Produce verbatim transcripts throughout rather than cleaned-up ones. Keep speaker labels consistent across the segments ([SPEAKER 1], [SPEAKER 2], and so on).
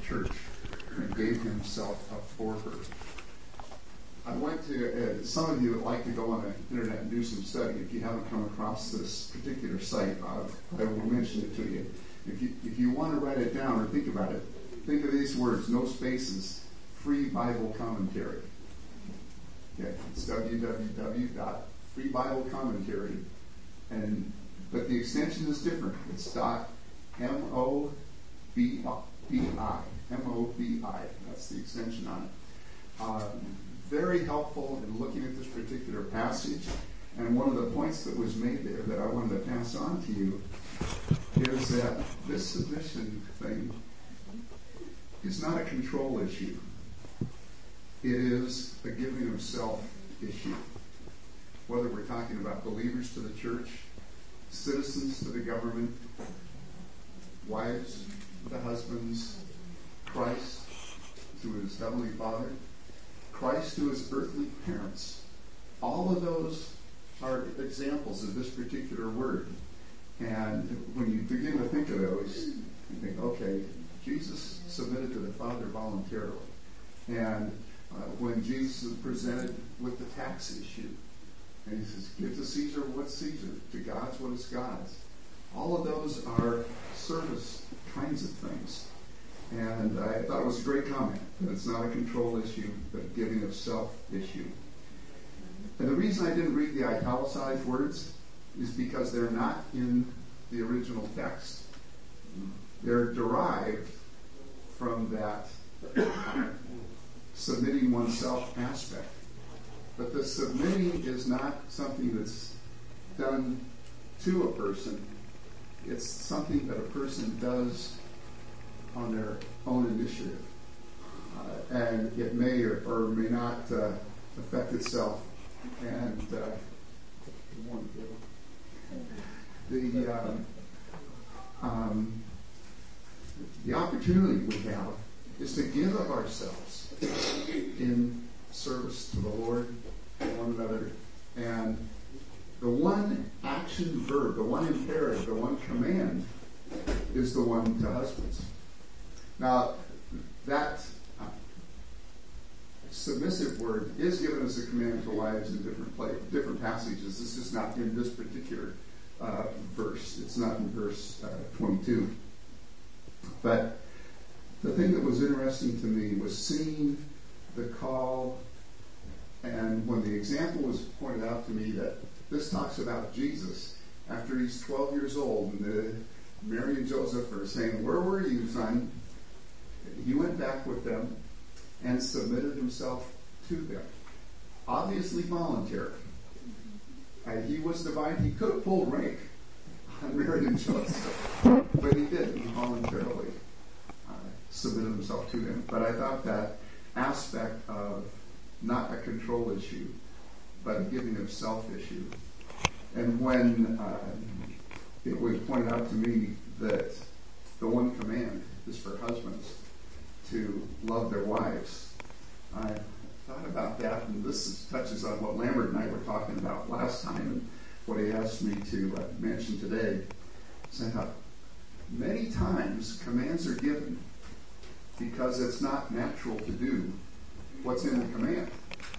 [SPEAKER 1] church and gave himself up for her. I went to, uh, some of you that like to go on the internet and do some study, if you haven't come across this particular site, uh, I will mention it to you. If you if you want to write it down or think about it, think of these words, no spaces, Free Bible Commentary. Okay, it's w w w dot free bible commentary, and but the extension is different. It's dot M O B I. M O B I. That's the extension on it. Uh, very helpful in looking at this particular passage. And one of the points that was made there that I wanted to pass on to you is that this submission thing is not a control issue. It is a giving of self issue. Whether we're talking about believers to the church, citizens to the government, wives to husbands, Christ to his heavenly Father, Christ to his earthly parents. All of those are examples of this particular word. And when you begin to think of those, you think, okay, Jesus submitted to the Father voluntarily. And uh, when Jesus is presented with the tax issue, and he says, give to Caesar what's Caesar, to God's what is God's. All of those are service kinds of things. And I thought it was a great comment, that it's not a control issue, but a giving of self issue. And the reason I didn't read the italicized words is because they're not in the original text. They're derived from that uh, submitting oneself aspect. But the submitting is not something that's done to a person. It's something that a person does on their own initiative. Uh, and it may or, or may not uh, affect itself. And uh, the uh, um, the opportunity we have is to give of ourselves in service to the Lord and one another. And the one action verb, the one imperative, the one command is the one to husbands. Now, that uh, submissive word is given as a command to wives in different play, different passages. This is not in this particular uh, verse. It's not in verse uh, twenty-two. But the thing that was interesting to me was seeing the call, and when the example was pointed out to me that this talks about Jesus after he's twelve years old, and the, Mary and Joseph are saying, "Where were you, son?" He went back with them and submitted himself to them. Obviously voluntary. Uh, he was divine. He could have pulled rank on Mary and Joseph, but he didn't. He voluntarily uh, submitted himself to them. But I thought that aspect of not a control issue, but a giving of self issue. And when uh, it was pointed out to me that the one command is for husbands to love their wives, I thought about that, and this is, touches on what Lambert and I were talking about last time and what he asked me to uh, mention today. So I thought, many times commands are given because it's not natural to do what's in the command.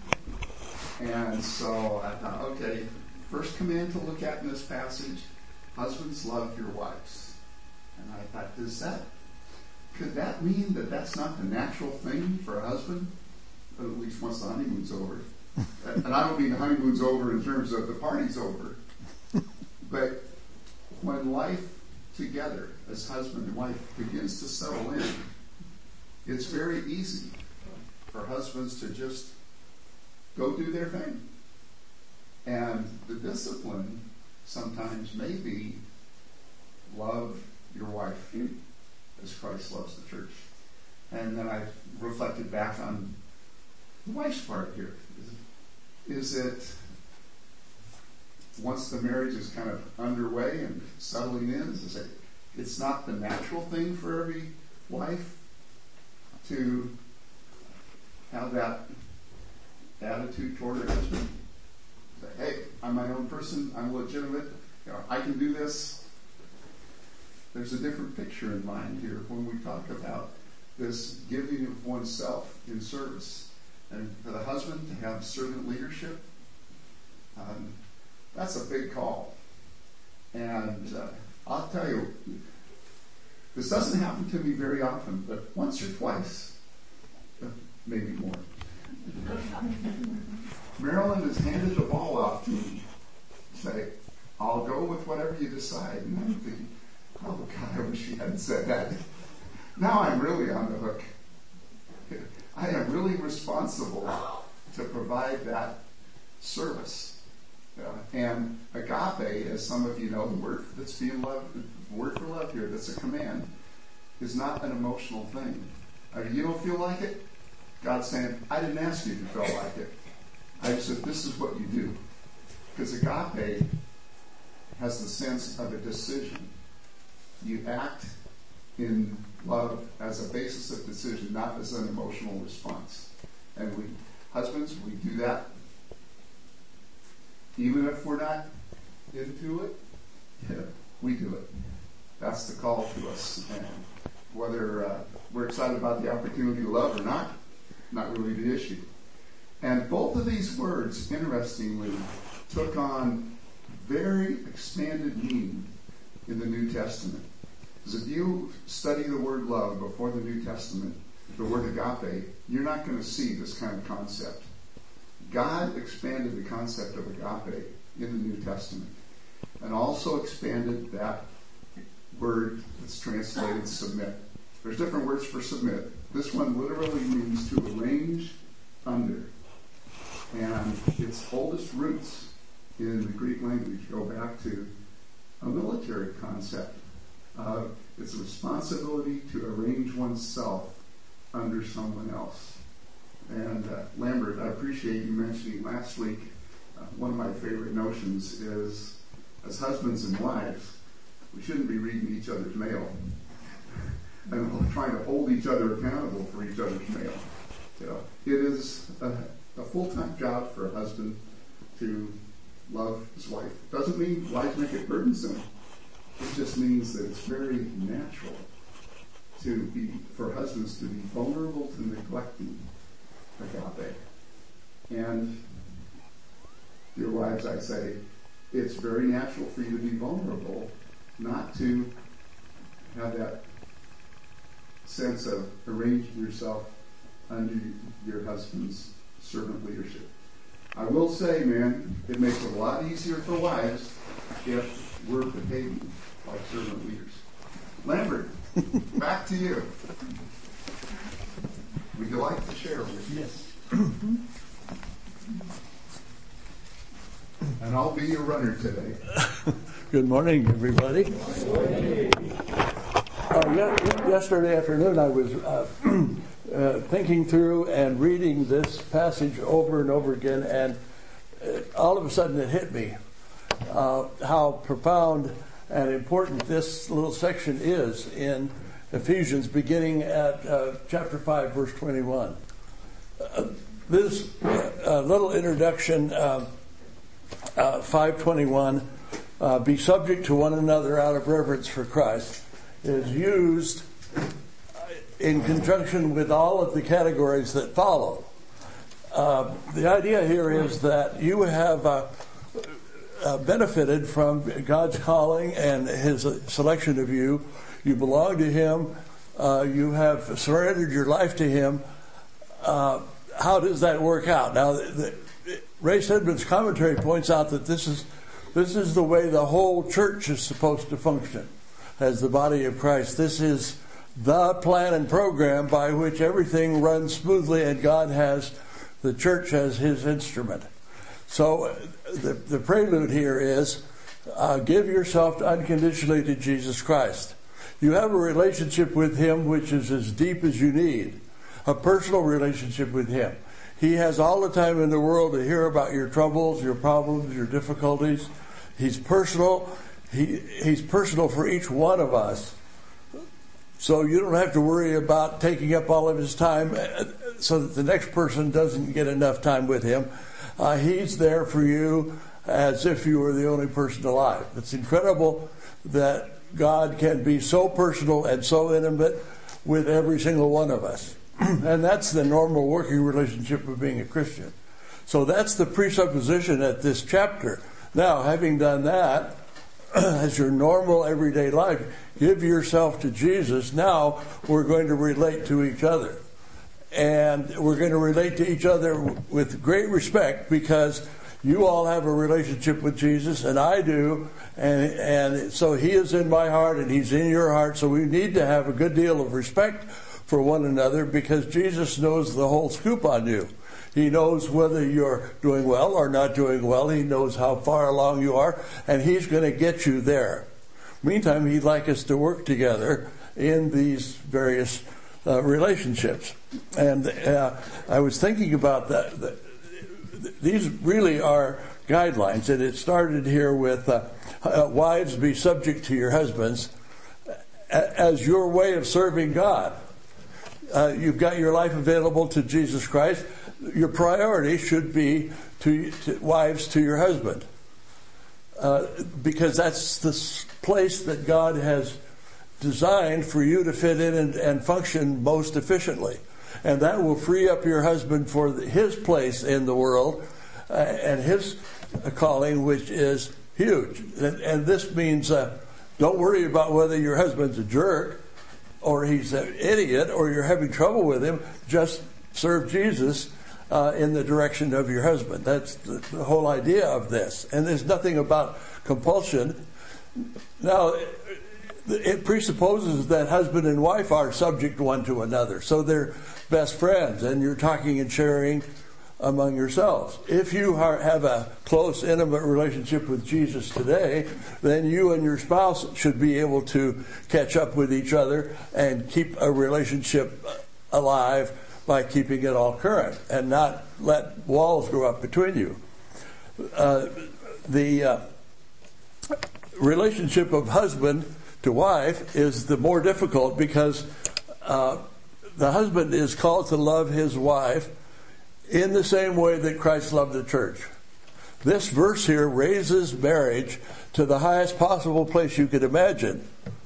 [SPEAKER 1] And so I thought, okay, first command to look at in this passage, husbands, love your wives. And I thought, does that, could that mean that that's not the natural thing for a husband? At least once the honeymoon's over. And I don't mean the honeymoon's over in terms of the party's over. But when life together as husband and wife begins to settle in, it's very easy for husbands to just go do their thing. And the discipline sometimes may be love your wife as Christ loves the church. And then I reflected back on the wife's part here. Is, is it, once the marriage is kind of underway and settling in, is it, it's not the natural thing for every wife to have that attitude toward her husband? Say, hey, I'm my own person, I'm legitimate, you know, I can do this. There's a different picture in mind here when we talk about this giving of oneself in service. And for the husband to have servant leadership, um, that's a big call. And uh, I'll tell you, this doesn't happen to me very often, but once or twice, uh, maybe more. Marilyn has handed the ball off to me. Say, I'll go with whatever you decide. And I'm thinking, oh God, I wish she hadn't said that. Now I'm really on the hook. I am really responsible to provide that service. Uh, and agape, as some of you know, the word that's being loved, the word for love here, that's a command, is not an emotional thing. I mean, you don't feel like it? God's saying, I didn't ask you to feel like it. I just said, this is what you do. Because agape has the sense of a decision. You act in love as a basis of decision, not as an emotional response. And we, husbands, we do that even if we're not into it. Yeah, we do it. That's the call to us. And whether uh, we're excited about the opportunity to love or not, not really the issue. And both of these words, interestingly, took on very expanded meaning in the New Testament. Because if you study the word love before the New Testament, the word agape, you're not going to see this kind of concept. God expanded the concept of agape in the New Testament and also expanded that word that's translated submit. There's different words for submit. This one literally means to arrange under. And its oldest roots in the Greek language go back to a military concept. Uh, it's a responsibility to arrange oneself under someone else. And uh, Lambert, I appreciate you mentioning last week, uh, one of my favorite notions is, as husbands and wives, we shouldn't be reading each other's mail and trying to hold each other accountable for each other's mail. You know, it is a, a full-time job for a husband to love his wife. Doesn't mean wives make it burdensome. It just means that it's very natural to be, for husbands to be vulnerable to neglecting agape. And dear wives, I say, it's very natural for you to be vulnerable, not to have that sense of arranging yourself under your husband's servant leadership. I will say, man, it makes it a lot easier for wives if we're behaving like servant leaders. Lambert, back to you. Would you like to share with me?
[SPEAKER 2] Yes.
[SPEAKER 1] And I'll be your runner today.
[SPEAKER 2] Good morning, everybody. Good morning. Uh, yesterday afternoon, I was uh, uh, thinking through and reading this passage over and over again, and uh, all of a sudden it hit me uh, how profound and important this little section is in Ephesians, beginning at uh, chapter five, verse twenty-one. Uh, this uh, little introduction, uh, uh, five twenty-one, uh, be subject to one another out of reverence for Christ, is used in conjunction with all of the categories that follow. Uh, the idea here is that you have uh, uh, benefited from God's calling and His selection of you. You belong to Him. Uh, you have surrendered your life to Him. Uh, how does that work out? Now, the, the, Ray Sedman's commentary points out that this is this is the way the whole church is supposed to function as the body of Christ. This is the plan and program by which everything runs smoothly, and God has the church as His instrument. So the, the prelude here is uh, give yourself unconditionally to Jesus Christ. You have a relationship with Him which is as deep as you need, a personal relationship with Him. He has all the time in the world to hear about your troubles, your problems, your difficulties. He's personal. He, he's personal for each one of us. So you don't have to worry about taking up all of His time so that the next person doesn't get enough time with Him. Uh, he's there for you as if you were the only person alive. It's incredible that God can be so personal and so intimate with every single one of us. And that's the normal working relationship of being a Christian. So that's the presupposition at this chapter. Now, having done that, as your normal everyday life, give yourself to Jesus. Now we're going to relate to each other. And we're going to relate to each other with great respect, because you all have a relationship with Jesus, and I do. And, and so he is in my heart and he's in your heart. So we need to have a good deal of respect for one another, because Jesus knows the whole scoop on you. He knows whether you're doing well or not doing well. He knows how far along you are, and he's going to get you there. Meantime, he'd like us to work together in these various uh, relationships. And uh, I was thinking about that. that these really are guidelines, and it started here with uh, uh, wives, be subject to your husbands as your way of serving God. Uh, you've got your life available to Jesus Christ. Your priority should be to, to wives to your husband, uh, because that's the place that God has designed for you to fit in and, and function most efficiently. And that will free up your husband for his place in the world uh, and his calling, which is huge. And, and this means uh, don't worry about whether your husband's a jerk or he's an idiot or you're having trouble with him. Just serve Jesus uh, in the direction of your husband. That's the, the whole idea of this. And there's nothing about compulsion. Now, it presupposes that husband and wife are subject one to another. So they're best friends, and you're talking and sharing among yourselves. If you are, have a close, intimate relationship with Jesus today, then you and your spouse should be able to catch up with each other and keep a relationship alive by keeping it all current and not let walls grow up between you. Uh, the uh, relationship of husband to wife is the more difficult, because uh, the husband is called to love his wife in the same way that Christ loved the church. This verse here raises marriage to the highest possible place you could imagine.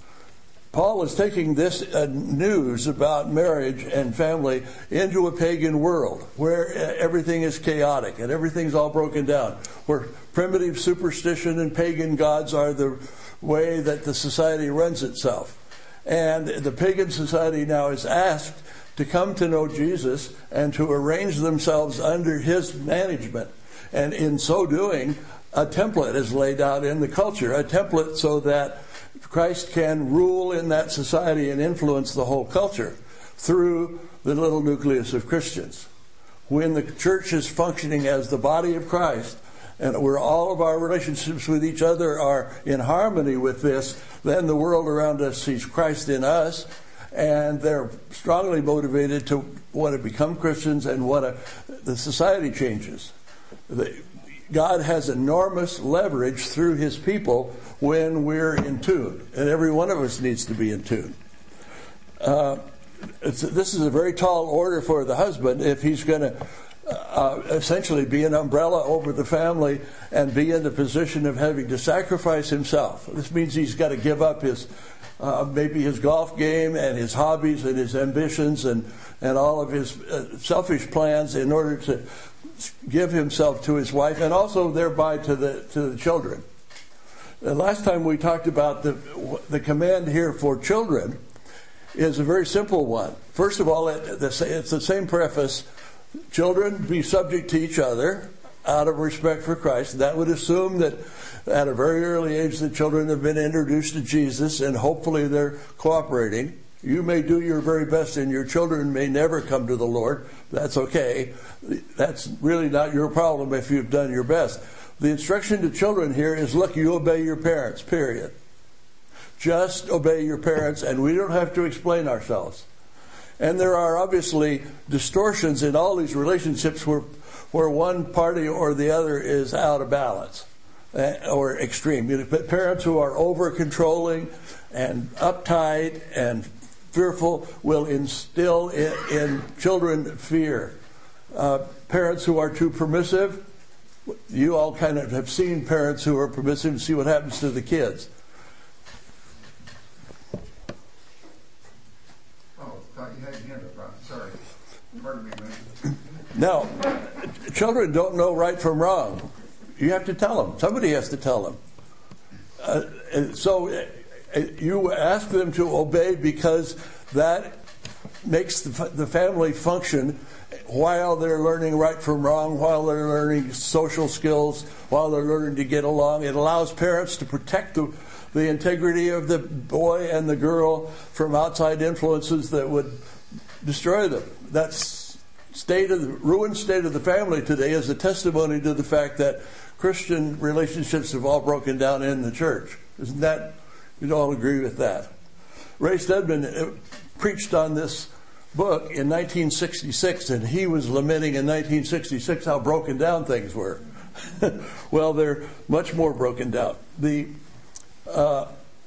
[SPEAKER 2] Paul is taking this uh, news about marriage and family into a pagan world where everything is chaotic and everything's all broken down, where primitive superstition and pagan gods are the way that the society runs itself. And the pagan society now is asked to come to know Jesus and to arrange themselves under his management. And in so doing, a template is laid out in the culture, a template so that Christ can rule in that society and influence the whole culture through the little nucleus of Christians. When the church is functioning as the body of Christ, and where all of our relationships with each other are in harmony with this, then the world around us sees Christ in us, and they're strongly motivated to want to become Christians and want to, the society changes. The, God has enormous leverage through his people when we're in tune, and every one of us needs to be in tune. Uh, it's, this is a very tall order for the husband if he's going to uh, essentially be an umbrella over the family and be in the position of having to sacrifice himself. This means he's got to give up his uh, maybe his golf game and his hobbies and his ambitions and, and all of his uh, selfish plans in order to give himself to his wife, and also thereby to the to the children. The last time we talked about the the command here for children is a very simple one. First of all, it, it's the same preface: children, be subject to each other out of respect for Christ. That would assume that at a very early age the children have been introduced to Jesus, and hopefully they're cooperating. You may do your very best, and your children may never come to the Lord. That's okay. That's really not your problem if you've done your best. The instruction to children here is, look, you obey your parents, period. Just obey your parents, and we don't have to explain ourselves. And there are obviously distortions in all these relationships where, where one party or the other is out of balance uh, or extreme. You know, parents who are over-controlling and uptight and fearful will instill in, in children fear. Uh, parents who are too permissive, you all kind of have seen parents who are permissive and see what happens to the kids.
[SPEAKER 1] Oh, Pardon me, man.
[SPEAKER 2] Now, children don't know right from wrong. You have to tell them. Somebody has to tell them. Uh, and so uh, you ask them to obey because that makes the, the family function while they're learning right from wrong, while they're learning social skills, while they're learning to get along. It allows parents to protect the, the integrity of the boy and the girl from outside influences that would destroy them. That's state of the ruined state of the family today is a testimony to the fact that Christian relationships have all broken down in the church. Isn't that, you'd all agree with that? Ray Stedman preached on this book in nineteen sixty-six, and he was lamenting in nineteen sixty-six how broken down things were. Well, they're much more broken down. The uh,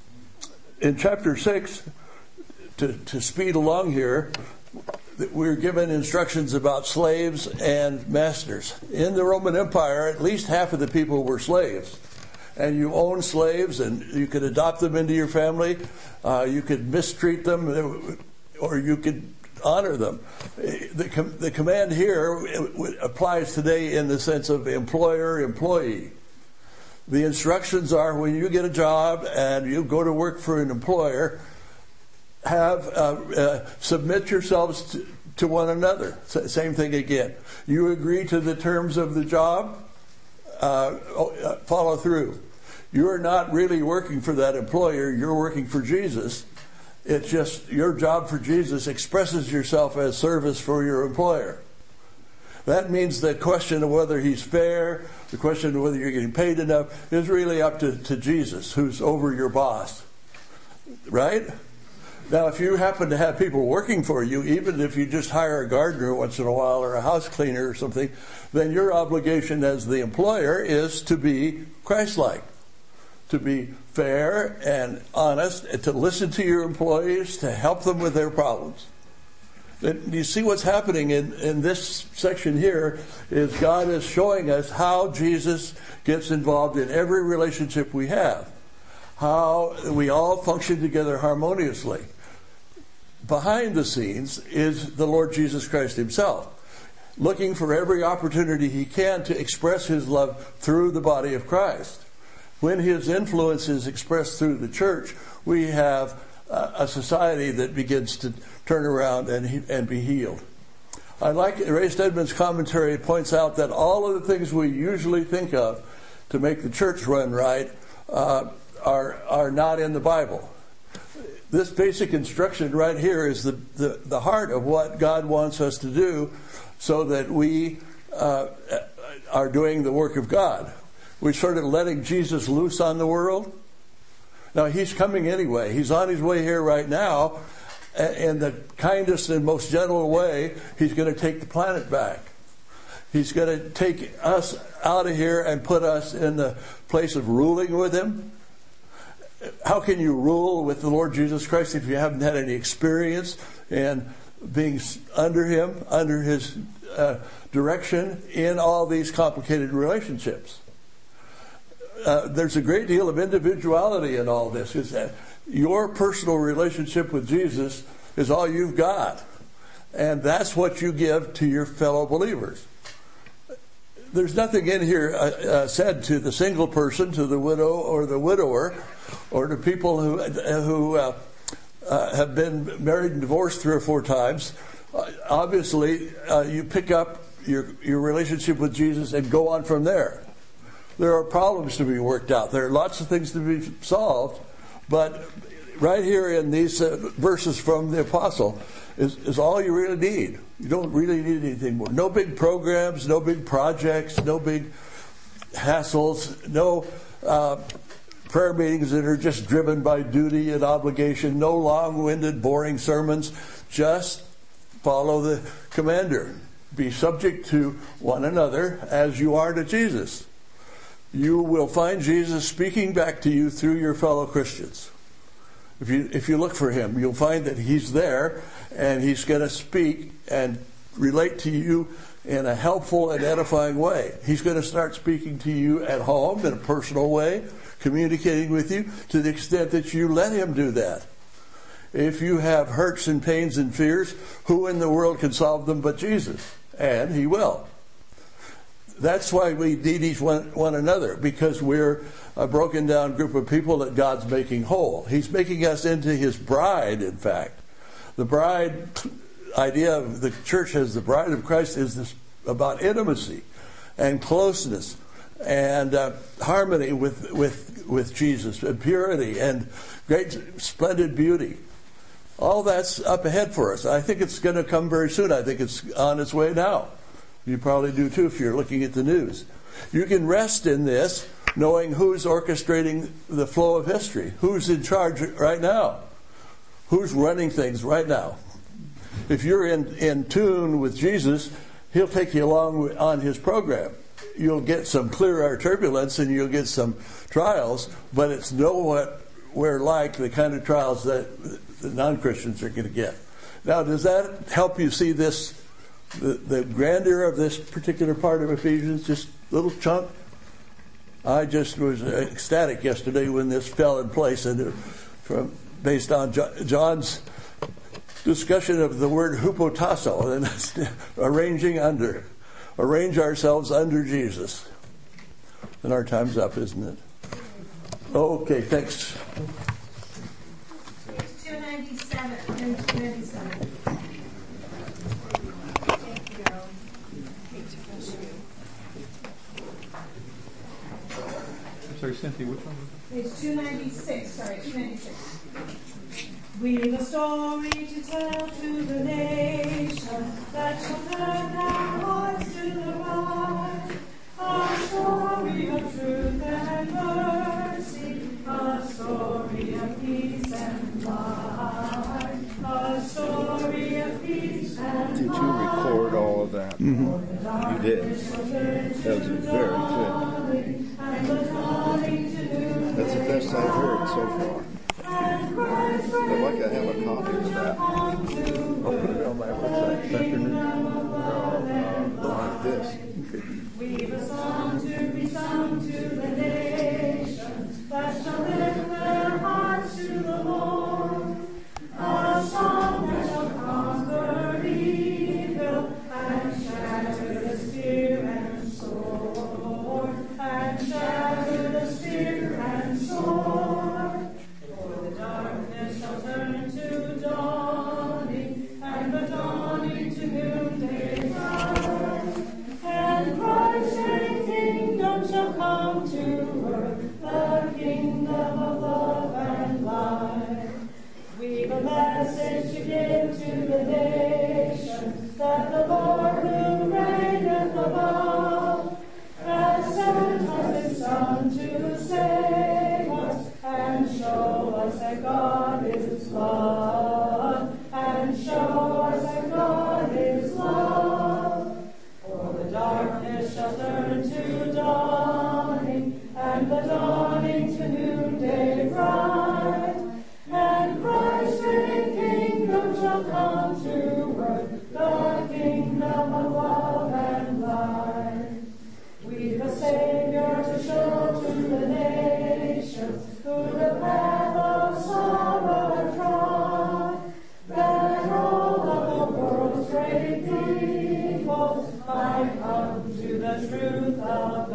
[SPEAKER 2] in chapter six, to, to speed along here, we're given instructions about slaves and masters. In the Roman Empire, at least half of the people were slaves. And you owned slaves, and you could adopt them into your family. Uh, you could mistreat them, or you could honor them. The, com- the command here applies today in the sense of employer-employee. The instructions are when you get a job and you go to work for an employer, have uh, uh, submit yourselves to, to one another. S- same thing again. You agree to the terms of the job, uh, follow through. You're not really working for that employer. You're working for Jesus. It's just your job for Jesus expresses yourself as service for your employer. That means the question of whether he's fair, the question of whether you're getting paid enough, is really up to, to Jesus, who's over your boss. Right? Now, if you happen to have people working for you, even if you just hire a gardener once in a while or a house cleaner or something, then your obligation as the employer is to be Christ-like, to be fair and honest, and to listen to your employees, to help them with their problems. And you see what's happening in, in this section here is God is showing us how Jesus gets involved in every relationship we have, how we all function together harmoniously. Behind the scenes is the Lord Jesus Christ himself, looking for every opportunity he can to express his love through the body of Christ. When his influence is expressed through the church, we have a society that begins to turn around and and be healed. I like Ray Stedman's commentary points out that all of the things we usually think of to make the church run right uh, are are not in the Bible. This basic instruction right here is the, the, the heart of what God wants us to do so that we uh, are doing the work of God. We're sort of letting Jesus loose on the world. Now, he's coming anyway. He's on his way here right now. In the kindest and most gentle way, he's going to take the planet back. He's going to take us out of here and put us in the place of ruling with him. How can you rule with the Lord Jesus Christ if you haven't had any experience in being under him, under his uh, direction in all these complicated relationships? Uh, there's a great deal of individuality in all this. Is that your personal relationship with Jesus is all you've got. And that's what you give to your fellow believers. There's nothing in here uh, uh, said to the single person, to the widow or the widower, or to people who who uh, uh, have been married and divorced three or four times. Uh, obviously, uh, you pick up your your relationship with Jesus and go on from there. There are problems to be worked out. There are lots of things to be solved, but right here in these uh, verses from the apostle is, is all you really need. You don't really need anything more. No big programs, no big projects, no big hassles, no uh, prayer meetings that are just driven by duty and obligation, no long-winded, boring sermons. Just follow the commander. Be subject to one another as you are to Jesus. You will find Jesus speaking back to you through your fellow Christians. If you if you look for him, you'll find that he's there and he's going to speak and relate to you in a helpful and edifying way. He's going to start speaking to you at home in a personal way, communicating with you to the extent that you let him do that. If you have hurts and pains and fears, who in the world can solve them but Jesus? And he will. That's why we need each one, one another, because we're a broken down group of people that God's making whole. He's making us into his bride, in fact. The bride idea of the church as the bride of Christ is this about intimacy and closeness and uh, harmony with, with, with Jesus and purity and great splendid beauty. All that's up ahead for us. I think it's going to come very soon. I think it's on its way now. You probably do too if you're looking at the news. You can rest in this knowing who's orchestrating the flow of history, who's in charge right now, who's running things right now. If you're in, in tune with Jesus, he'll take you along on his program. You'll get some clear air turbulence and you'll get some trials, but it's nowhere like the kind of trials that the non-Christians are going to get. Now, does that help you see this, the, the grandeur of this particular part of Ephesians, just a little chunk? I just was ecstatic yesterday when this fell in place, and from based on John's discussion of the word hupotasso, and arranging under, arrange ourselves under Jesus. And our time's up, isn't it? Okay, thanks.
[SPEAKER 3] two ninety-seven. two ninety-seven.
[SPEAKER 4] Sorry, Cynthia, which one?
[SPEAKER 3] Page two ninety-six, sorry, two ninety-six. We've a story to tell to the nation that shall turn their hearts to the right. A story of truth and mercy, a story of peace and light, a story of peace and
[SPEAKER 5] Did you record all of that?
[SPEAKER 2] Mm-hmm.
[SPEAKER 5] You did. That was very good. That's the best I've heard so far. I'd like to have a copy of that.
[SPEAKER 2] I'll put it on my website this afternoon.
[SPEAKER 5] No, like this.
[SPEAKER 3] We've a song to be sung to the nations that shall lift their hearts to the Lord. A song that shall conquer evil and shatter the spear and sword, and shatter the spear and sword. For the darkness shall turn to dawning, and the dawning to noonday light. And Christ's great kingdom shall come to earth, the kingdom of love and light. We've a message to give to the nations, that the Lord who reigneth above has sent us his Son to save us and show us that God is love, and show us that God is love. For the darkness shall turn to dawning, and the dawning to noonday bright. And Christ's great kingdom shall come to earth, the kingdom of love and light. We've a Savior to show to the nations, who the path of sorrow had trod, that all of the world's great people might come to the truth of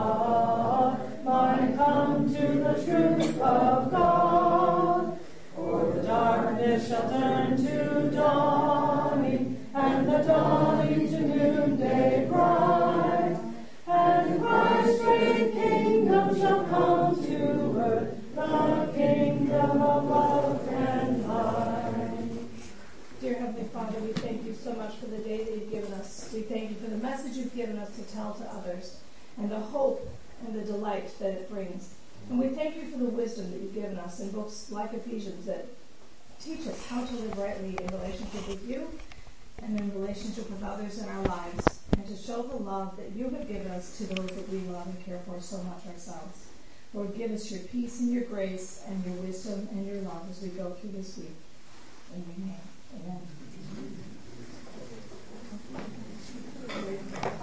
[SPEAKER 3] God, might come to the truth of God. For the darkness shall turn to dawning, and the dawning to noonday bright. And Christ's great kingdom shall come to earth, the kingdom of love and light. Dear Heavenly Father, we thank you so much for the day that you've given us. We thank you for the message you've given us to tell to others, and the hope and the delight that it brings. And we thank you for the wisdom that you've given us in books like Ephesians that teach us how to live rightly in relationship with you and in relationship with others in our lives, and to show the love that you have given us to those that we love and care for so much ourselves. Lord, give us your peace and your grace and your wisdom and your love as we go through this week. In your name, amen.